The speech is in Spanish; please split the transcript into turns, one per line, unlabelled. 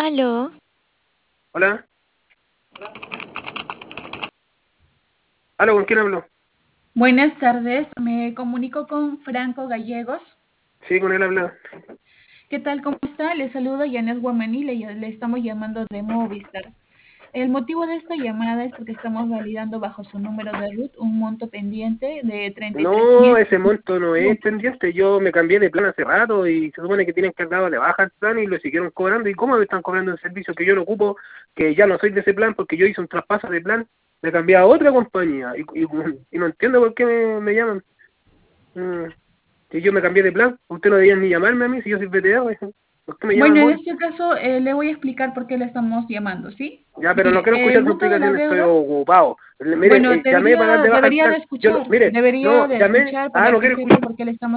Aló,
Hola. Hola, ¿con quién hablo?
Buenas tardes, me comunico con Franco Gallegos.
Sí, con él habla.
¿Qué tal? ¿Cómo está? Le saluda Yanes Guamaní, le estamos llamando de Movistar. El motivo de esta llamada es porque estamos validando bajo su número de RUT un monto pendiente de 33
No,
mil.
ese monto no es pendiente. Yo me cambié de plan hace rato y se supone que tienen que haber dado de baja el plan y lo siguieron cobrando. ¿Y cómo me están cobrando el servicio que yo no ocupo? Que ya no soy de ese plan porque yo hice un traspaso de plan, me cambié a otra compañía y no entiendo por qué me llaman. Mm, Si yo me cambié de plan, usted no debía ni llamarme a mí si yo soy VTO. ¿Por qué me llaman
Bueno, en
móvil?
este caso le voy a explicar por qué le estamos llamando, ¿sí?
Ya, pero no
Mire,
quiero
el
escuchar su
monto de la
explicación, estoy
deuda,
ocupado. Mire,
bueno,
llamé para dar de baja el plan.
debería de
Mire,
escuchar
no, llamé,
para
no
que
quiero
sepa
escuchar.
por qué le estamos